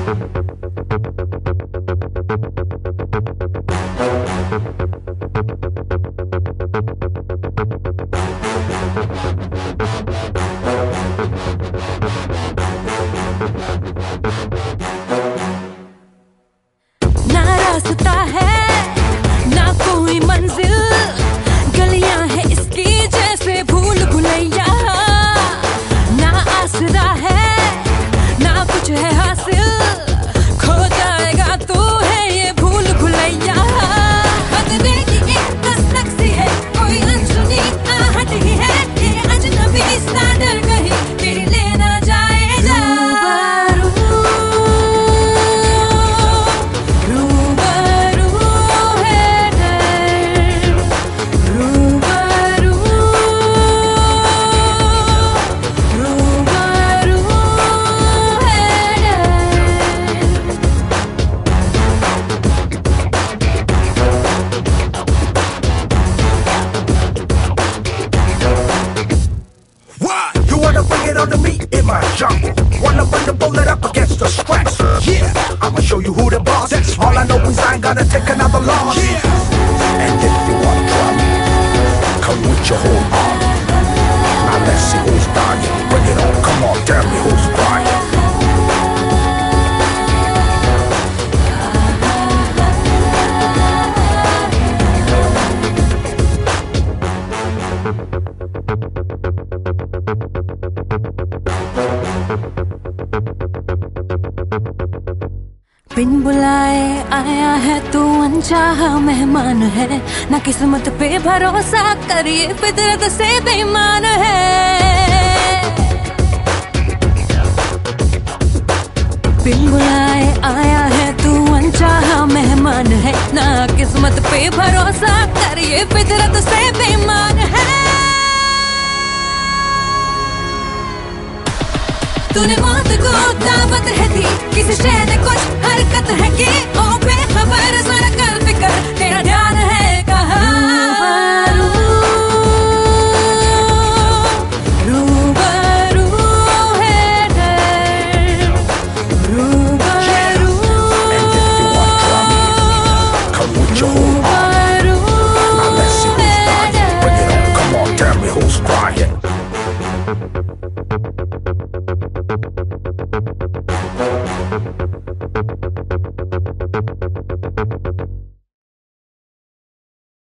ना रास्ता है ना कोई मंजिल, गलियां है इसकी जैसे भूल भुलैया। ना आसरा है ना कुछ है हासिल, खो जाएगा तू है ये भूल भुलैया। खतरे की एक दस्तक सी है, कोई अनसुनी आहट ही है, ये अजनबी सा डर कहीं तेरे लेना जाए जा। On to me in my jungle, wanna bring the bullet up against the scratch. Yeah, I'ma show you who the boss is. All I know is I ain't gonna take another loss. Yeah. And if you wanna try me, come with your whole army. Now let's see who's dying. Bring it on, come on, tell me who's crying. बिन बुलाए आया है तू अनचाहा मेहमान है, ना किस्मत पे भरोसा करिए फितरत से बेईमान है। बिन बुलाए आया है तू अनचाहा मेहमान है, ना किस्मत पे भरोसा करिए फितरत से बेईमान है। तूने मौत को दावत है दी, किसी शय ने कुछ हरकत है की, ओ बेखबर जरा कर फिकर तेरा